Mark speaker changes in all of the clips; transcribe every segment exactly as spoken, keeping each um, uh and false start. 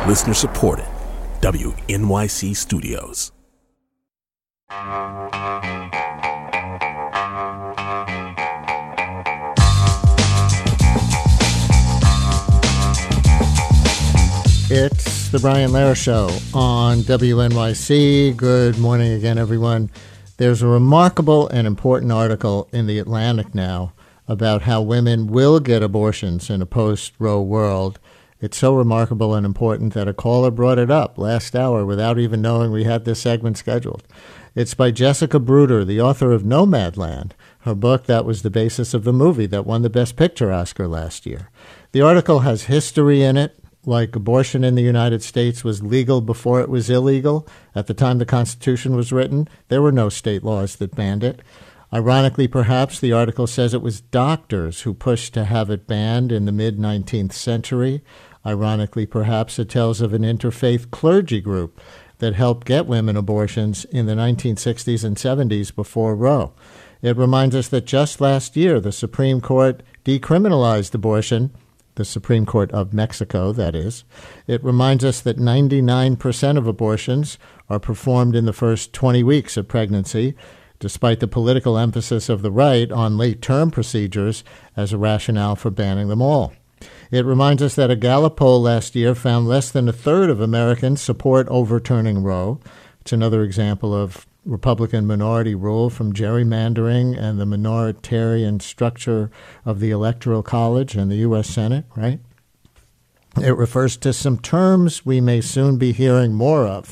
Speaker 1: Listener supported. W N Y C Studios.
Speaker 2: It's the Brian Lehrer Show on W N Y C. Good morning again, everyone. There's a remarkable and important article in The Atlantic now about how women will get abortions in a post-Roe world. It's so remarkable and important that a caller brought it up last hour without even knowing we had this segment scheduled. It's by Jessica Bruder, the author of Nomadland, her book that was the basis of the movie that won the Best Picture Oscar last year. The article has history in it, like abortion in the United States was legal before it was illegal. At the time the Constitution was written, there were no state laws that banned it. Ironically, perhaps, the article says it was doctors who pushed to have it banned in the mid-nineteenth century. Ironically, perhaps, it tells of an interfaith clergy group that helped get women abortions in the nineteen sixties and seventies before Roe. It reminds us that just last year, the Supreme Court decriminalized abortion, the Supreme Court of Mexico, that is. It reminds us that ninety-nine percent of abortions are performed in the first twenty weeks of pregnancy, despite the political emphasis of the right on late-term procedures as a rationale for banning them all. It reminds us that a Gallup poll last year found less than a third of Americans support overturning Roe. It's another example of Republican minority rule from gerrymandering and the minoritarian structure of the Electoral College and the U S Senate, right? It refers to some terms we may soon be hearing more of: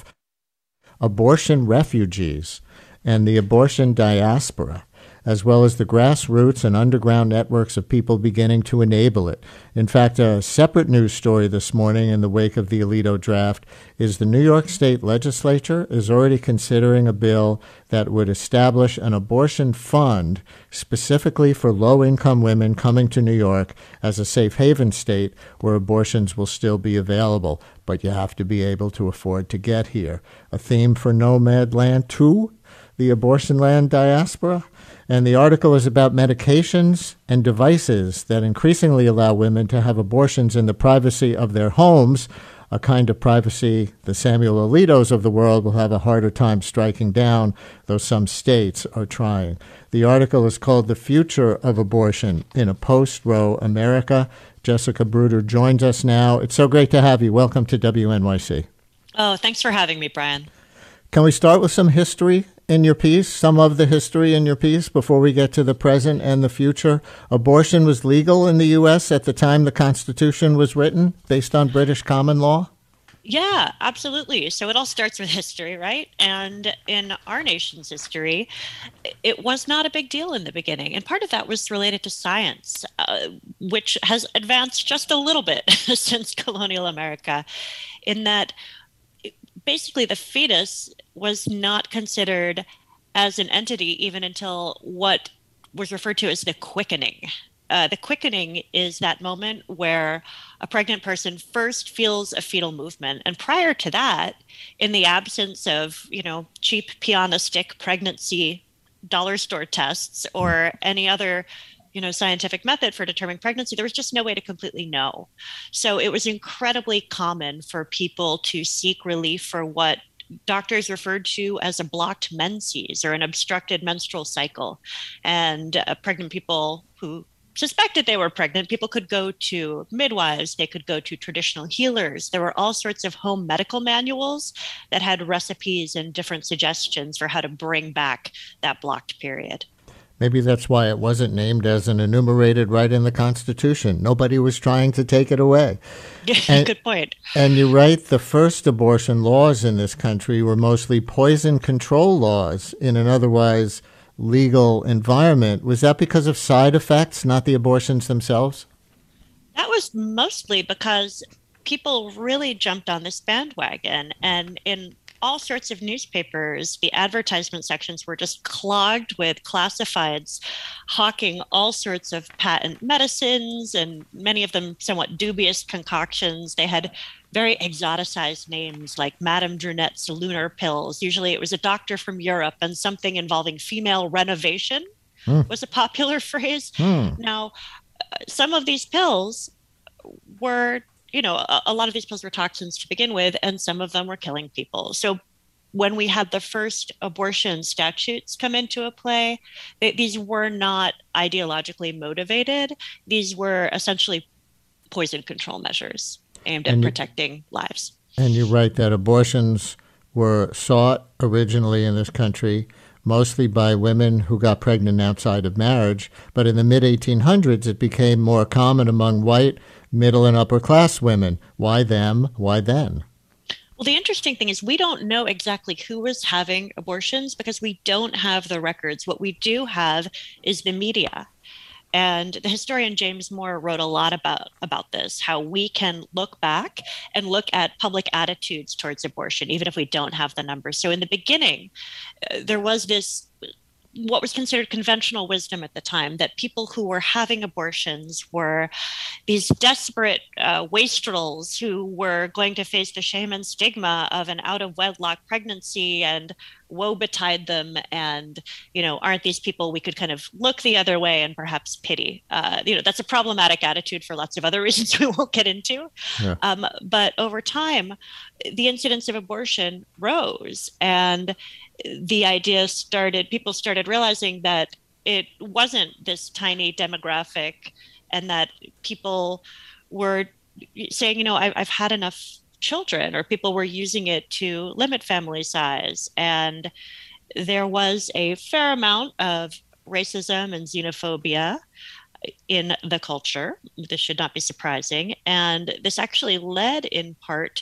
Speaker 2: abortion refugees and the abortion diaspora, as well as the grassroots and underground networks of people beginning to enable it. In fact, a separate news story this morning in the wake of the Alito draft is the New York State Legislature is already considering a bill that would establish an abortion fund specifically for low-income women coming to New York as a safe haven state where abortions will still be available, but you have to be able to afford to get here. A theme for Nomadland two, the abortion land diaspora. And the article is about medications and devices that increasingly allow women to have abortions in the privacy of their homes, a kind of privacy the Samuel Alitos of the world will have a harder time striking down, though some states are trying. The article is called The Future of Abortion in a Post-Roe America. Jessica Bruder joins us now. It's so great to have you. Welcome to W N Y C.
Speaker 3: Oh, thanks for having me, Brian.
Speaker 2: Can we start with some history in your piece, some of the history in your piece, before we get to the present and the future? Abortion was legal in the U S at the time the Constitution was written, based on British common law?
Speaker 3: Yeah, absolutely. So it all starts with history, right? And in our nation's history, it was not a big deal in the beginning. And part of that was related to science, uh, which has advanced just a little bit since colonial America, in that basically the fetus was not considered as an entity even until what was referred to as the quickening. Uh, the quickening is that moment where a pregnant person first feels a fetal movement. And prior to that, in the absence of, you know, cheap piano-stick pregnancy dollar store tests or any other, you know, scientific method for determining pregnancy, there was just no way to completely know. So it was incredibly common for people to seek relief for what doctors referred to as a blocked menses or an obstructed menstrual cycle. And uh, pregnant people who suspected they were pregnant, people could go to midwives, they could go to traditional healers. There were all sorts of home medical manuals that had recipes and different suggestions for how to bring back that blocked period.
Speaker 2: Maybe that's why it wasn't named as an enumerated right in the Constitution. Nobody was trying to take it away. And,
Speaker 3: good point.
Speaker 2: And you write the first abortion laws in this country were mostly poison control laws in an otherwise legal environment. Was that because of side effects, not the abortions themselves?
Speaker 3: That was mostly because people really jumped on this bandwagon. And in all sorts of newspapers, the advertisement sections were just clogged with classifieds hawking all sorts of patent medicines and many of them somewhat dubious concoctions. They had very exoticized names like Madame Drunette's lunar pills. Usually it was a doctor from Europe, and something involving female renovation mm. was a popular phrase. Mm. Now, some of these pills were you know, a, a lot of these pills were toxins to begin with, and some of them were killing people. So when we had the first abortion statutes come into a play, they, these were not ideologically motivated. These were essentially poison control measures aimed at
Speaker 2: and
Speaker 3: protecting you, lives.
Speaker 2: And you're right that abortions were sought originally in this country mostly by women who got pregnant outside of marriage. But in the mid eighteen hundreds, it became more common among white, middle, and upper class women. Why them? Why then?
Speaker 3: Well, the interesting thing is we don't know exactly who was having abortions because we don't have the records. What we do have is the media. And the historian James Moore wrote a lot about, about this, how we can look back and look at public attitudes towards abortion, even if we don't have the numbers. So in the beginning, uh, there was this, what was considered conventional wisdom at the time, that people who were having abortions were these desperate uh, wastrels who were going to face the shame and stigma of an out of wedlock pregnancy, and woe betide them. And, you know, aren't these people we could kind of look the other way and perhaps pity? Uh, you know, that's a problematic attitude for lots of other reasons we won't get into. Yeah. Um, but over time, the incidence of abortion rose, and the idea started, people started realizing that it wasn't this tiny demographic, and that people were saying, you know, I've, I've had enough children, or people were using it to limit family size. And there was a fair amount of racism and xenophobia in the culture. This should not be surprising. And this actually led in part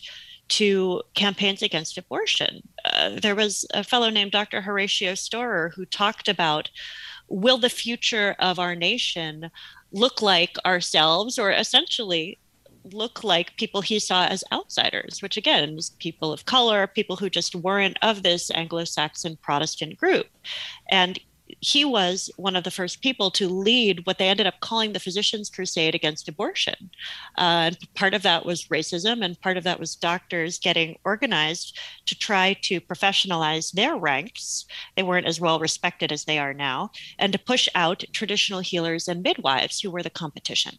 Speaker 3: to campaigns against abortion. Uh, there was a fellow named Doctor Horatio Storer who talked about, will the future of our nation look like ourselves, or essentially look like people he saw as outsiders, which again was people of color, people who just weren't of this Anglo-Saxon Protestant group. And he was one of the first people to lead what they ended up calling the Physicians' Crusade against abortion. Uh, and part of that was racism, and part of that was doctors getting organized to try to professionalize their ranks. They weren't as well respected as they are now, and to push out traditional healers and midwives who were the competition.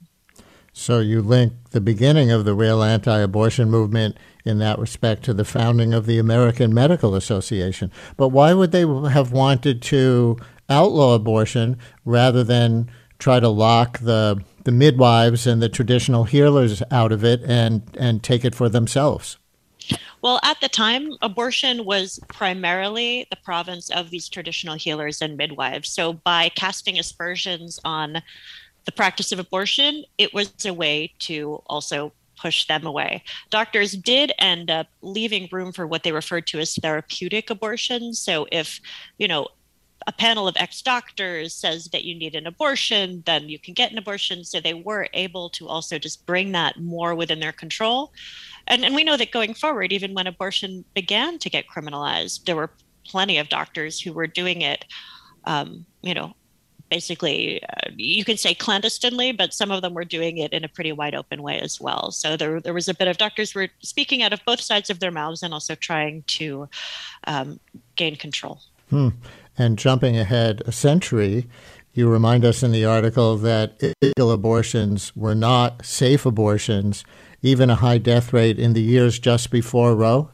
Speaker 2: So you link the beginning of the real anti-abortion movement in that respect to the founding of the American Medical Association. But why would they have wanted to outlaw abortion rather than try to lock the the midwives and the traditional healers out of it and, and take it for themselves?
Speaker 3: Well, at the time, abortion was primarily the province of these traditional healers and midwives. So by casting aspersions on the practice of abortion, it was a way to also push them away. Doctors did end up leaving room for what they referred to as therapeutic abortion. So if, you know, a panel of ex-doctors says that you need an abortion, then you can get an abortion. So they were able to also just bring that more within their control. And, and we know that going forward, even when abortion began to get criminalized, there were plenty of doctors who were doing it, um, you know, basically, uh, you can say clandestinely, but some of them were doing it in a pretty wide open way as well. So there, there was a bit of doctors who were speaking out of both sides of their mouths and also trying to um, gain control.
Speaker 2: Hmm. And jumping ahead a century, you remind us in the article that illegal abortions were not safe abortions, even a high death rate in the years just before Roe.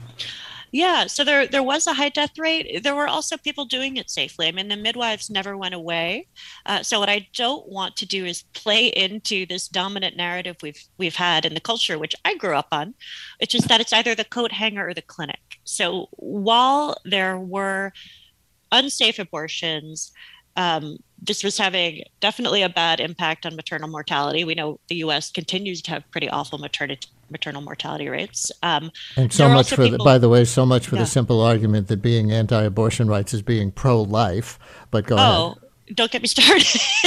Speaker 3: Yeah, so there there was a high death rate. There were also people doing it safely. I mean, the midwives never went away. Uh, so what I don't want to do is play into this dominant narrative we've we've had in the culture, which I grew up on, which is that it's either the coat hanger or the clinic. So while there were unsafe abortions, um, this was having definitely a bad impact on maternal mortality. We know the U S continues to have pretty awful maternity maternal mortality rates. Um,
Speaker 2: and so much for, people, the, by the way, so much for yeah. the simple argument that being anti-abortion rights is being pro-life. But go
Speaker 3: oh,
Speaker 2: ahead.
Speaker 3: Don't get me started.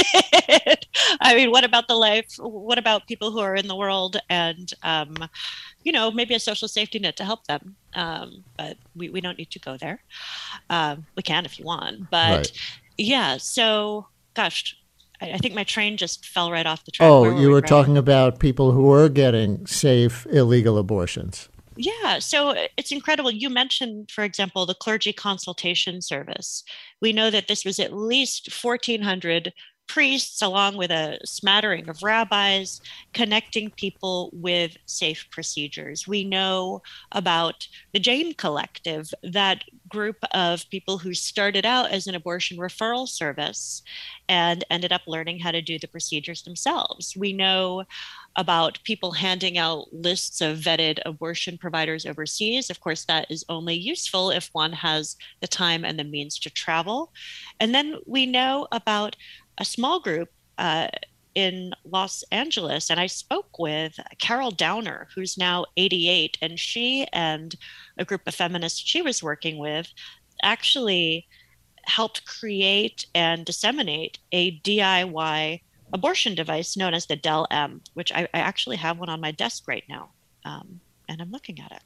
Speaker 3: I mean, what about the life? What about people who are in the world and, um, you know, maybe a social safety net to help them? Um, but we, we don't need to go there. Um, we can if you want. But right. yeah, so, gosh, I, I think my train just fell right off the track.
Speaker 2: Oh,
Speaker 3: were
Speaker 2: you
Speaker 3: we
Speaker 2: were
Speaker 3: right?
Speaker 2: talking about people who were getting safe, illegal abortions.
Speaker 3: Yeah, so it's incredible. You mentioned, for example, the clergy consultation service. We know that this was at least fourteen hundred priests, along with a smattering of rabbis, connecting people with safe procedures. We know about the Jane Collective, that group of people who started out as an abortion referral service and ended up learning how to do the procedures themselves. We know about people handing out lists of vetted abortion providers overseas. Of course, that is only useful if one has the time and the means to travel. And then we know about a small group uh, in Los Angeles, and I spoke with Carol Downer, who's now eighty-eight, and she and a group of feminists she was working with actually helped create and disseminate a D I Y abortion device known as the Del-M, which I, I actually have one on my desk right now, um, and I'm looking at it.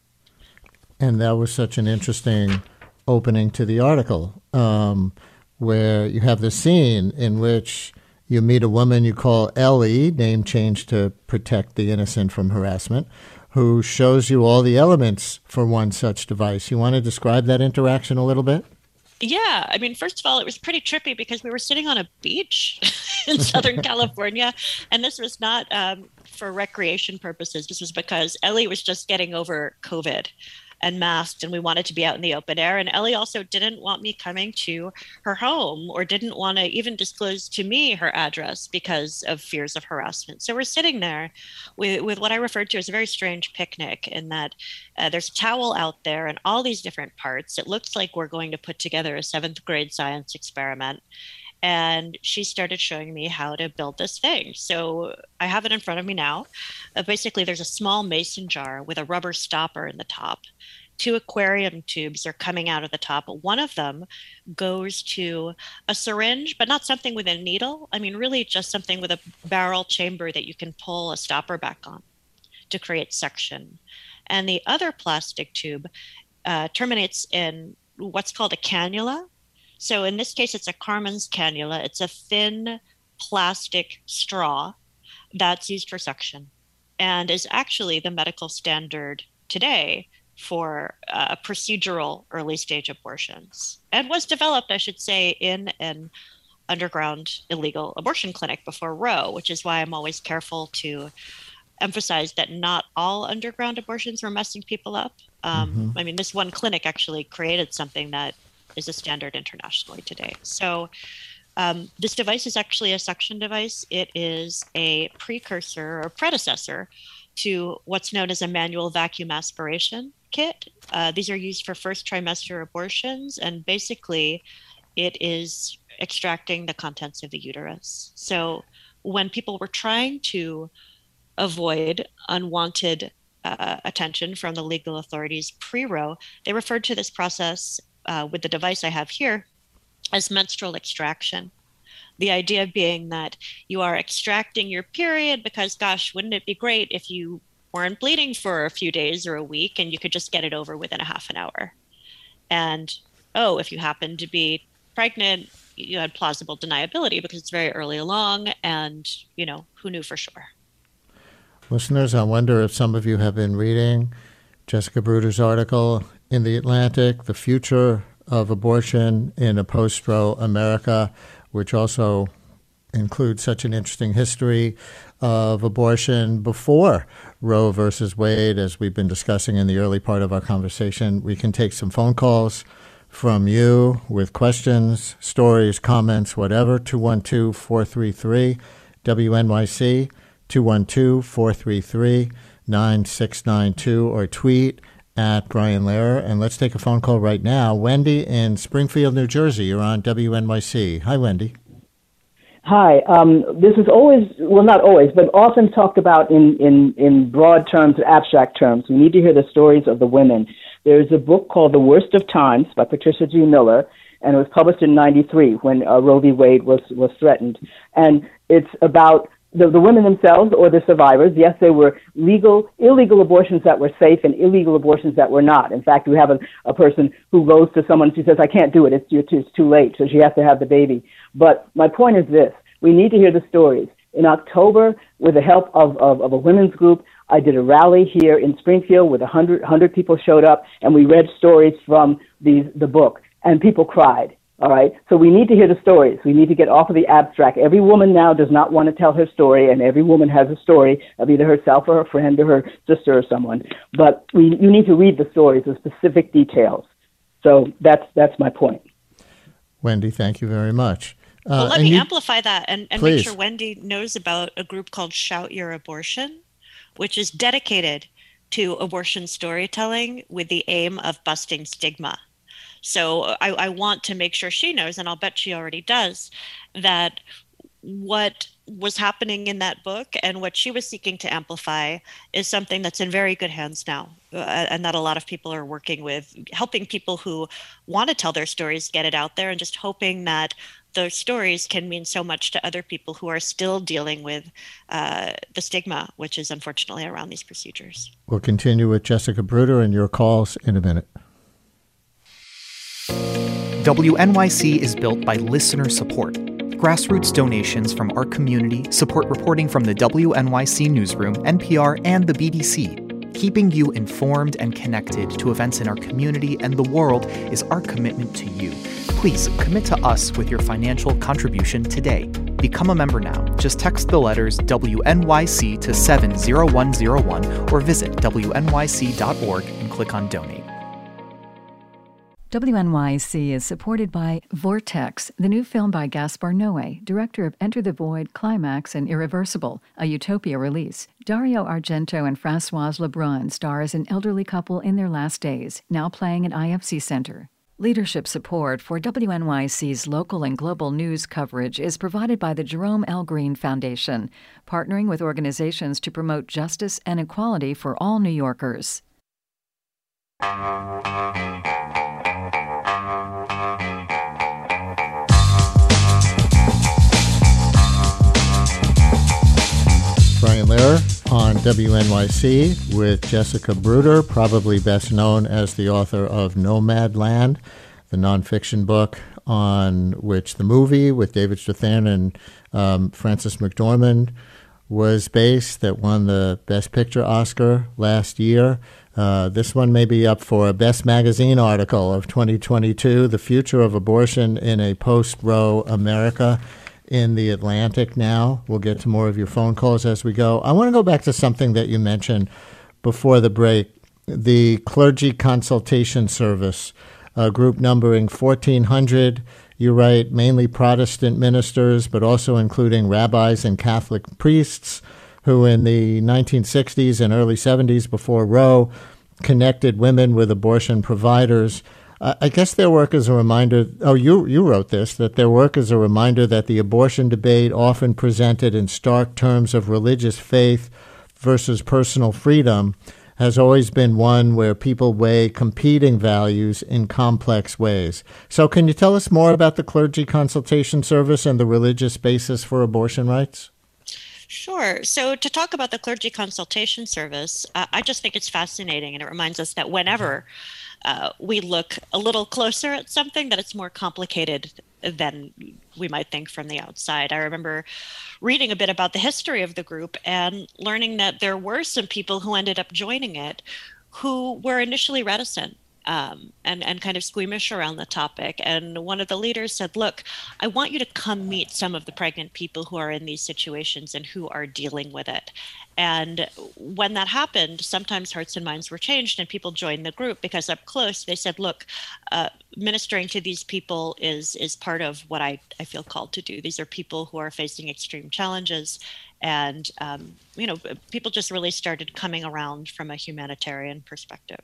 Speaker 2: And that was such an interesting opening to the article, um, where you have the scene in which you meet a woman you call Ellie, name changed to protect the innocent from harassment, who shows you all the elements for one such device. You want to describe that interaction a little bit?
Speaker 3: Yeah, I mean, first of all, it was pretty trippy because we were sitting on a beach in Southern California, and this was not um, for recreation purposes. This was because Ellie was just getting over COVID and masked, and we wanted to be out in the open air. And Ellie also didn't want me coming to her home, or didn't want to even disclose to me her address because of fears of harassment. So we're sitting there with, with what I referred to as a very strange picnic, in that uh, there's a towel out there and all these different parts. It looks like we're going to put together a seventh grade science experiment. And she started showing me how to build this thing. So I have it in front of me now. Uh, basically, there's a small mason jar with a rubber stopper in the top. Two aquarium tubes are coming out of the top. One of them goes to a syringe, but not something with a needle. I mean, really just something with a barrel chamber that you can pull a stopper back on to create suction. And the other plastic tube uh, terminates in what's called a cannula. So in this case, it's a Carmen's cannula. It's a thin plastic straw that's used for suction and is actually the medical standard today for uh, procedural early stage abortions, and was developed, I should say, in an underground illegal abortion clinic before Roe, which is why I'm always careful to emphasize that not all underground abortions were messing people up. Um, mm-hmm. I mean, this one clinic actually created something that is a standard internationally today. So um, this device is actually a suction device. It is a precursor or predecessor to what's known as a manual vacuum aspiration kit. Uh, these are used for first trimester abortions, and basically it is extracting the contents of the uterus. So when people were trying to avoid unwanted uh, attention from the legal authorities pre-Roe, they referred to this process Uh, with the device I have here as menstrual extraction. The idea being that you are extracting your period because, gosh, wouldn't it be great if you weren't bleeding for a few days or a week and you could just get it over within a half an hour? And, oh, if you happen to be pregnant, you had plausible deniability because it's very early along, and, you know, who knew for sure?
Speaker 2: Listeners, I wonder if some of you have been reading Jessica Bruder's article in The Atlantic, The Future of Abortion in a Post-Roe America, which also includes such an interesting history of abortion before Roe versus Wade, as we've been discussing in the early part of our conversation. We can take some phone calls from you with questions, stories, comments, whatever. two one two, four three three, W N Y C, two one two, four three three, nine six nine two, or tweet at Brian Lehrer. And let's take a phone call right now. Wendy in Springfield, New Jersey. You're on W N Y C. Hi, Wendy.
Speaker 4: Hi. Um, this is always, well, not always, but often talked about in, in, in broad terms, abstract terms. We need to hear the stories of the women. There's a book called The Worst of Times by Patricia G. Miller, and it was published in ninety-three when uh, Roe v. Wade was, was threatened. And it's about The, the women themselves or the survivors. Yes, there were legal, illegal abortions that were safe and illegal abortions that were not. In fact, we have a, a person who goes to someone, she says, I can't do it, it's, it's too late, so she has to have the baby. But my point is this, we need to hear the stories. In October, with the help of, of, of a women's group, I did a rally here in Springfield with one hundred, one hundred people showed up, and we read stories from these, the book, and people cried. All right. So we need to hear the stories. We need to get off of the abstract. Every woman now does not want to tell her story, and every woman has a story of either herself or her friend or her sister or someone. But we you need to read the stories, the specific details. So that's that's my point.
Speaker 2: Wendy, thank you very much. Uh,
Speaker 3: well, let me
Speaker 2: you,
Speaker 3: amplify that and, and make sure Wendy knows about a group called Shout Your Abortion, which is dedicated to abortion storytelling with the aim of busting stigma. So I, I want to make sure she knows, and I'll bet she already does, that what was happening in that book and what she was seeking to amplify is something that's in very good hands now, uh, and that a lot of people are working with, helping people who want to tell their stories get it out there, and just hoping that those stories can mean so much to other people who are still dealing with uh, the stigma, which is unfortunately around these procedures.
Speaker 2: We'll continue with Jessica Bruder and your calls in a minute.
Speaker 5: W N Y C is built by listener support. Grassroots donations from our community support reporting from the W N Y C Newsroom, N P R, and the B B C. Keeping you informed and connected to events in our community and the world is our commitment to you. Please commit to us with your financial contribution today. Become a member now. Just text the letters W N Y C to seven zero one zero one or visit W N Y C dot org and click on Donate.
Speaker 6: W N Y C is supported by Vortex, the new film by Gaspar Noé, director of Enter the Void, Climax, and Irreversible, a Utopia release. Dario Argento and Françoise Lebrun star as an elderly couple in their last days, now playing at I F C Center. Leadership support for W N Y C's local and global news coverage is provided by the Jerome L. Green Foundation, partnering with organizations to promote justice and equality for all New Yorkers.
Speaker 2: Brian Lehrer on W N Y C with Jessica Bruder, probably best known as the author of Nomadland, the nonfiction book on which the movie with David Strathairn and um, Frances McDormand was based, that won the Best Picture Oscar last year. Uh, this one may be up for a Best Magazine article of twenty twenty-two, The Future of Abortion in a Post-Roe America, in The Atlantic now. We'll get to more of your phone calls as we go. I want to go back to something that you mentioned before the break, the Clergy Consultation Service, a group numbering fourteen hundred. You write mainly Protestant ministers, but also including rabbis and Catholic priests who in the nineteen sixties and early seventies, before Roe, connected women with abortion providers. I guess their work is a reminder, oh, you you wrote this, that their work is a reminder that the abortion debate, often presented in stark terms of religious faith versus personal freedom, has always been one where people weigh competing values in complex ways. So can you tell us more about the Clergy Consultation Service and the religious basis for abortion rights?
Speaker 3: Sure. So to talk about the Clergy Consultation Service, uh, I just think it's fascinating, and it reminds us that whenever Uh, we look a little closer at something, that it's more complicated than we might think from the outside. I remember reading a bit about the history of the group and learning that there were some people who ended up joining it who were initially reticent um, and, and kind of squeamish around the topic. And one of the leaders said, look, I want you to come meet some of the pregnant people who are in these situations and who are dealing with it. And when that happened, sometimes hearts and minds were changed and people joined the group because up close they said, look, uh, ministering to these people is is part of what I, I feel called to do. These are people who are facing extreme challenges. And, um, you know, people just really started coming around from a humanitarian perspective.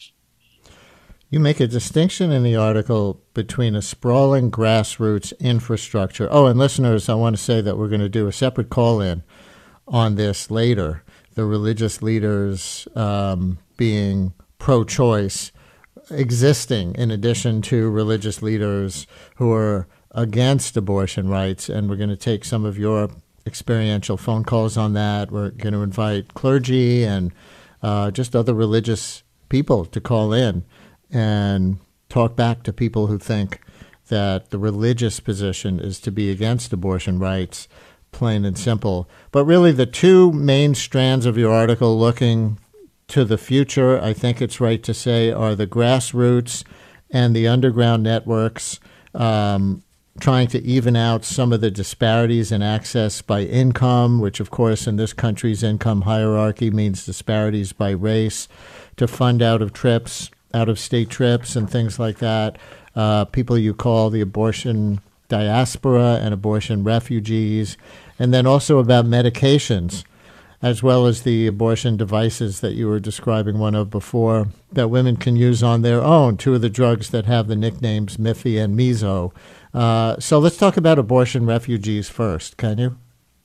Speaker 2: You make a distinction in the article between a sprawling grassroots infrastructure. Oh, and listeners, I want to say that we're going to do a separate call-in on this later. The religious leaders um, being pro-choice existing in addition to religious leaders who are against abortion rights. And we're going to take some of your experiential phone calls on that. We're going to invite clergy and uh, just other religious people to call in and talk back to people who think that the religious position is to be against abortion rights, plain and simple. But really the two main strands of your article looking to the future, I think it's right to say, are the grassroots and the underground networks um, trying to even out some of the disparities in access by income, which, of course, in this country's income hierarchy means disparities by race, to fund out of trips, out of state trips and things like that. Uh, people you call the abortion diaspora and abortion refugees, and then also about medications, as well as the abortion devices that you were describing one of before, that women can use on their own, two of the drugs that have the nicknames Miffy and Meso. Uh, so let's talk about abortion refugees first, can you?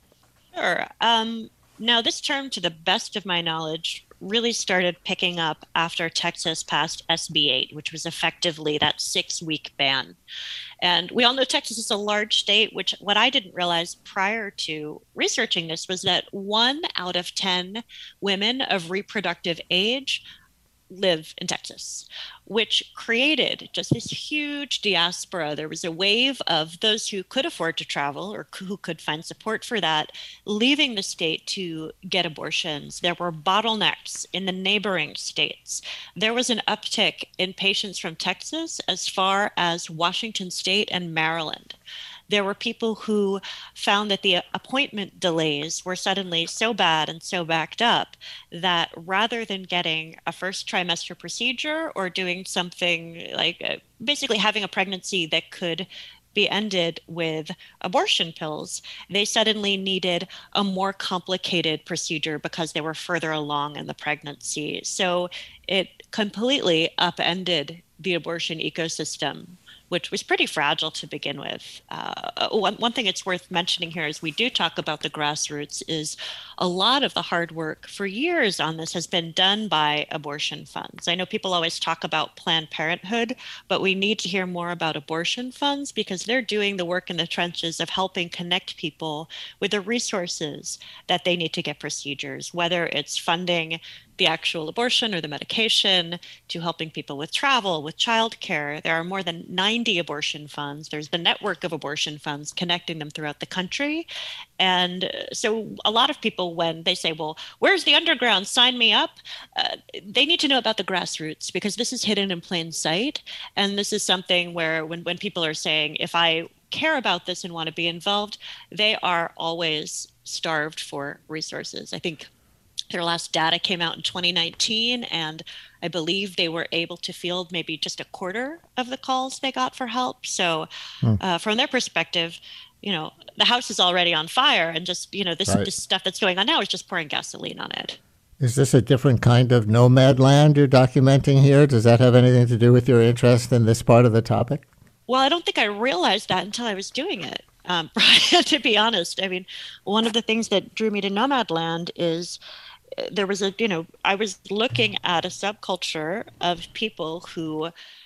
Speaker 3: Sure. Um, now, this term, to the best of my knowledge, really started picking up after Texas passed S B eight, which was effectively that six-week ban. And we all know Texas is a large state, which what I didn't realize prior to researching this was that one out of ten women of reproductive age live in Texas, which created just this huge diaspora. There was a wave of those who could afford to travel or who could find support for that, leaving the state to get abortions. There were bottlenecks in the neighboring states. There was an uptick in patients from Texas as far as Washington State and Maryland. There were people who found that the appointment delays were suddenly so bad and so backed up that rather than getting a first trimester procedure or doing something like uh, basically having a pregnancy that could be ended with abortion pills, they suddenly needed a more complicated procedure because they were further along in the pregnancy. So it completely upended the abortion ecosystem, which was pretty fragile to begin with. Uh, one, one thing it's worth mentioning here as we do talk about the grassroots is a lot of the hard work for years on this has been done by abortion funds. I know people always talk about Planned Parenthood, but we need to hear more about abortion funds because they're doing the work in the trenches of helping connect people with the resources that they need to get procedures, whether it's funding the actual abortion or the medication, to helping people with travel, with childcare. There are more than ninety abortion funds. There's the network of abortion funds connecting them throughout the country. And so a lot of people, when they say, well, where's the underground? Sign me up. Uh, they need to know about the grassroots because this is hidden in plain sight. And this is something where when, when people are saying, if I care about this and want to be involved, they are always starved for resources. I think their last data came out in twenty nineteen, and I believe they were able to field maybe just a quarter of the calls they got for help. So hmm. uh, from their perspective, you know, the house is already on fire, and just, you know, this, right. this stuff that's going on now is just pouring gasoline on it.
Speaker 2: Is this a different kind of nomad land you're documenting here? Does that have anything to do with your interest in this part of the topic?
Speaker 3: Well, I don't think I realized that until I was doing it. Um, to be honest, I mean, one of the things that drew me to Nomadland is there was a, you know, I was looking at a subculture of people who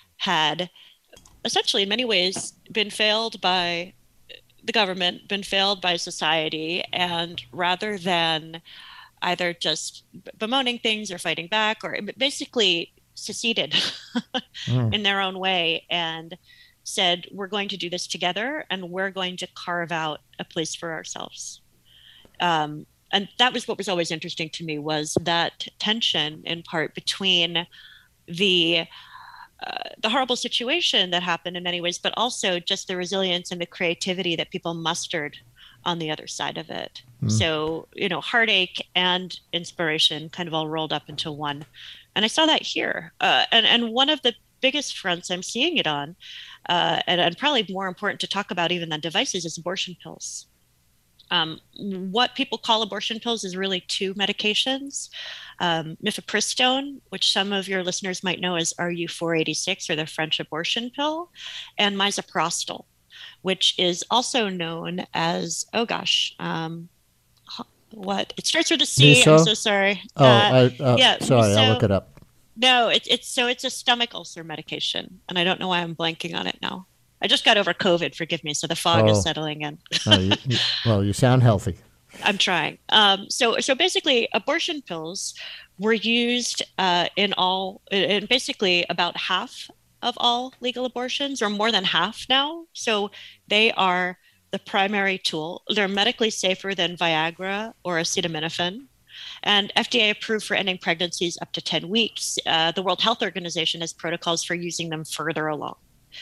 Speaker 3: had essentially in many ways been failed by the government, been failed by society, and rather than either just bemoaning things or fighting back, or basically seceded mm. in their own way and said, we're going to do this together and we're going to carve out a place for ourselves. Um, and that was what was always interesting to me, was that tension in part between the uh, the horrible situation that happened in many ways, but also just the resilience and the creativity that people mustered on the other side of it. Mm. So, you know, heartache and inspiration kind of all rolled up into one. And I saw that here. Uh, and, and one of the biggest fronts I'm seeing it on, uh, and, and probably more important to talk about even than devices, is abortion pills. Um, what people call abortion pills is really two medications. Um, mifepristone, which some of your listeners might know as R U four eighty-six, or the French abortion pill, and misoprostol, which is also known as, oh gosh, um, what? It starts with a C.
Speaker 2: Miso?
Speaker 3: I'm so sorry.
Speaker 2: Oh,
Speaker 3: uh,
Speaker 2: I, uh,
Speaker 3: yeah,
Speaker 2: sorry,
Speaker 3: miso,
Speaker 2: I'll look it up.
Speaker 3: No, it, it's so it's a stomach ulcer medication, and I don't know why I'm blanking on it now. I just got over COVID, forgive me, so the fog
Speaker 2: oh.
Speaker 3: is settling in.
Speaker 2: oh, you, you, well, you sound healthy.
Speaker 3: I'm trying. Um, so, so basically, abortion pills were used uh, in all, in basically about half of all legal abortions, or more than half now. So they are the primary tool. They're medically safer than Viagra or acetaminophen, and F D A approved for ending pregnancies up to ten weeks. Uh, the World Health Organization has protocols for using them further along.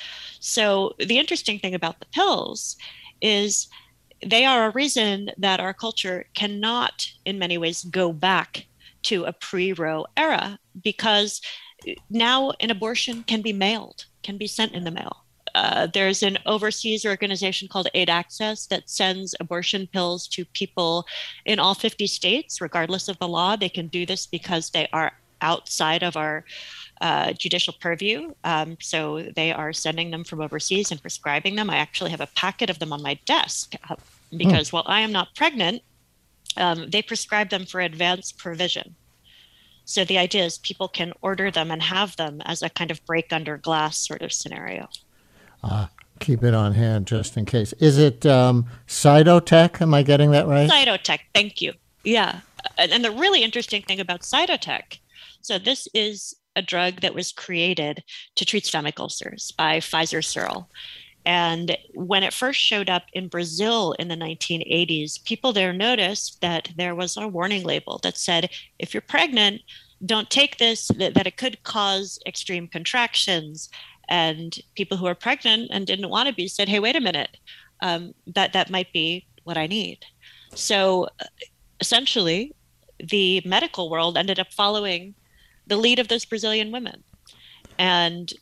Speaker 3: So the interesting thing about the pills is they are a reason that our culture cannot, in many ways, go back to a pre-Roe era, because now an abortion can be mailed, can be sent in the mail. Uh, there's an overseas organization called Aid Access that sends abortion pills to people in all fifty states, regardless of the law. They can do this because they are outside of our uh, judicial purview. Um, so they are sending them from overseas and prescribing them. I actually have a packet of them on my desk uh, because mm. while I am not pregnant, um, they prescribe them for advanced provision. So the idea is people can order them and have them as a kind of break under glass sort of scenario.
Speaker 2: Uh, keep it on hand just in case. Is it um, Cytotec? Am I getting that right?
Speaker 3: Cytotec, thank you. Yeah. And, and the really interesting thing about Cytotec, so this is a drug that was created to treat stomach ulcers by Pfizer Searle. And when it first showed up in Brazil in the nineteen eighties, people there noticed that there was a warning label that said, if you're pregnant, don't take this, that, that it could cause extreme contractions. And people who are pregnant and didn't want to be said, hey, wait a minute, um, that, that might be what I need. So essentially, the medical world ended up following the lead of those Brazilian women and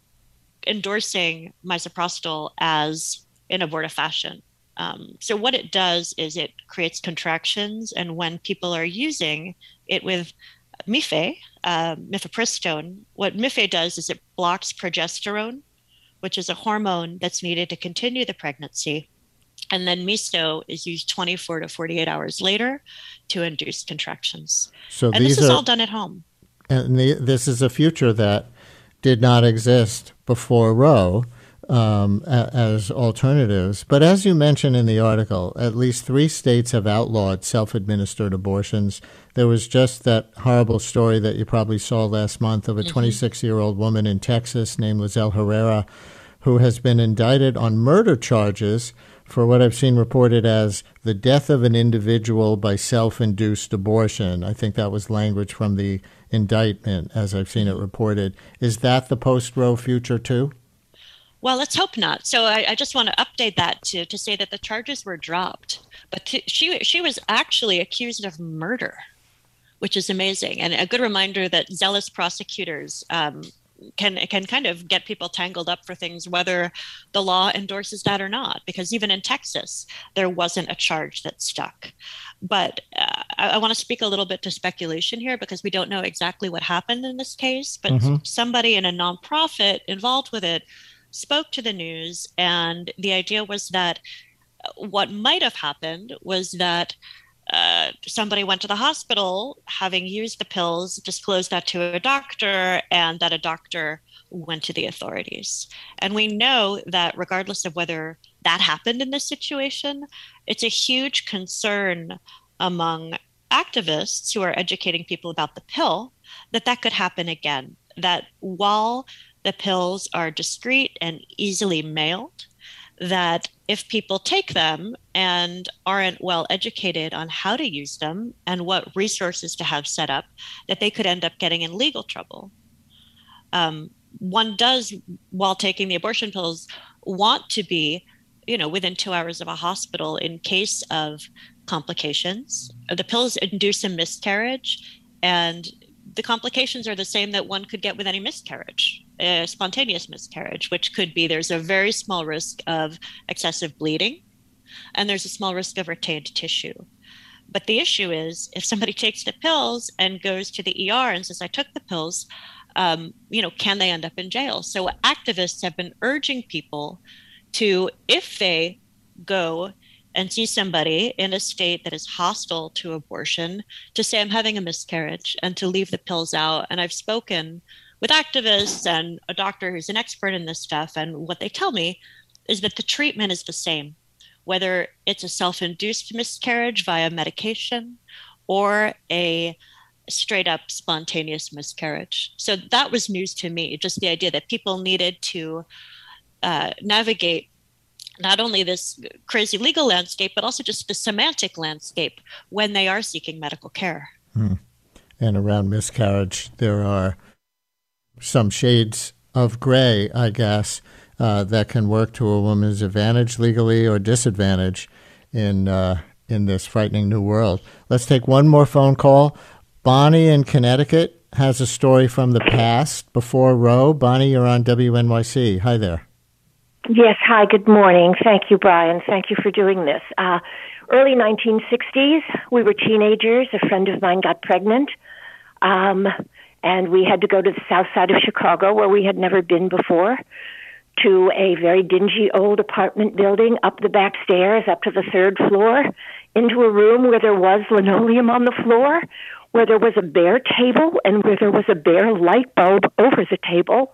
Speaker 3: endorsing misoprostol as in abortifacient. Um, so what it does is it creates contractions, and when people are using it with Mife, uh, mifepristone, what Mife does is it blocks progesterone, which is a hormone that's needed to continue the pregnancy. And then miso is used twenty-four to forty-eight hours later to induce contractions.
Speaker 2: So
Speaker 3: and
Speaker 2: these
Speaker 3: this is
Speaker 2: are,
Speaker 3: all done at home.
Speaker 2: And the, this is a future that did not exist before Roe um, a, as alternatives. But as you mentioned in the article, at least three states have outlawed self-administered abortions. There was just that horrible story that you probably saw last month of a twenty-six-year-old woman in Texas named Lizelle Herrera, who has been indicted on murder charges for what I've seen reported as the death of an individual by self-induced abortion. I think that was language from the indictment, as I've seen it reported. Is that the post-Roe future too?
Speaker 3: Well, let's hope not. So I, I just want to update that to, to say that the charges were dropped, but to, she she was actually accused of murder, which is amazing. And a good reminder that zealous prosecutors um, can can kind of get people tangled up for things, whether the law endorses that or not, because even in Texas, there wasn't a charge that stuck. But uh, I, I want to speak a little bit to speculation here, because we don't know exactly what happened in this case, but mm-hmm. somebody in a nonprofit involved with it spoke to the news, and the idea was that what might have happened was that Uh, somebody went to the hospital having used the pills, disclosed that to a doctor, and that a doctor went to the authorities. And we know that regardless of whether that happened in this situation, it's a huge concern among activists who are educating people about the pill that that could happen again, that while the pills are discreet and easily mailed, that if people take them and aren't well educated on how to use them and what resources to have set up, that they could end up getting in legal trouble. Um, one does, while taking the abortion pills, want to be, you know, within two hours of a hospital in case of complications. The pills induce a miscarriage, and the complications are the same that one could get with any miscarriage. A spontaneous miscarriage, which could be there's a very small risk of excessive bleeding, and there's a small risk of retained tissue. But the issue is, if somebody takes the pills and goes to the E R and says, I took the pills, um, you know, can they end up in jail? So activists have been urging people to, if they go and see somebody in a state that is hostile to abortion, to say, I'm having a miscarriage, and to leave the pills out. And I've spoken with activists and a doctor who's an expert in this stuff, and what they tell me is that the treatment is the same, whether it's a self-induced miscarriage via medication or a straight up spontaneous miscarriage. So that was news to me, just the idea that people needed to uh, navigate not only this crazy legal landscape, but also just the semantic landscape when they are seeking medical care.
Speaker 2: Hmm. And around miscarriage, there are some shades of gray, I guess. uh, that can work to a woman's advantage legally or disadvantage in uh, in this frightening new world. Let's take one more phone call. Bonnie in Connecticut has a story from the past before Roe. Bonnie, you're on W N Y C. Hi there.
Speaker 7: Yes, hi, good morning. Thank you, Brian. Thank you for doing this. Uh, early nineteen sixties, we were teenagers. A friend of mine got pregnant, um, and we had to go to the south side of Chicago, where we had never been before, to a very dingy old apartment building, up the back stairs, up to the third floor, into a room where there was linoleum on the floor, where there was a bare table, and where there was a bare light bulb over the table.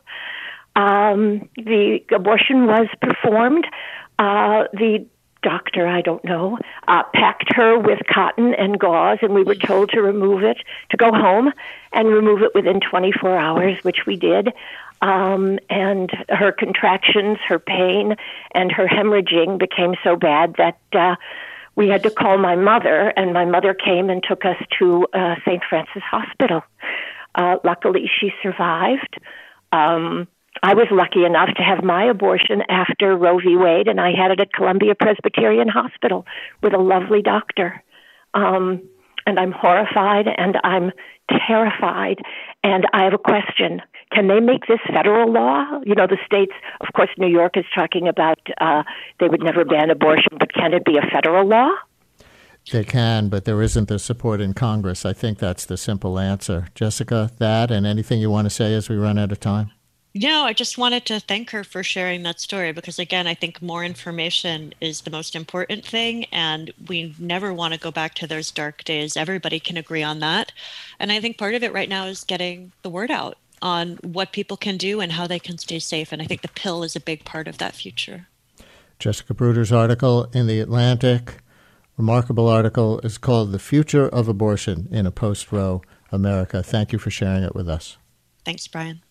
Speaker 7: Um, the abortion was performed. Uh, the doctor, I don't know, uh, packed her with cotton and gauze, and we were told to remove it, to go home and remove it within twenty-four hours, which we did. Um, and her contractions, her pain, and her hemorrhaging became so bad that uh, we had to call my mother, and my mother came and took us to uh, Saint Francis Hospital. Uh, luckily, she survived. Um, I was lucky enough to have my abortion after Roe v. Wade, and I had it at Columbia Presbyterian Hospital with a lovely doctor. Um, and I'm horrified, and I'm terrified, and I have a question. Can they make this federal law? You know, the states, of course, New York is talking about uh, they would never ban abortion, but can it be a federal law?
Speaker 2: They can, but there isn't the support in Congress. I think that's the simple answer. Jessica, that and anything you want to say as we run out of time?
Speaker 3: No, I just wanted to thank her for sharing that story because, again, I think more information is the most important thing, and we never want to go back to those dark days. Everybody can agree on that. And I think part of it right now is getting the word out on what people can do and how they can stay safe. And I think the pill is a big part of that future.
Speaker 2: Jessica Bruder's article in The Atlantic, remarkable article, is called The Future of Abortion in a Post-Roe America. Thank you for sharing it with us.
Speaker 3: Thanks, Brian.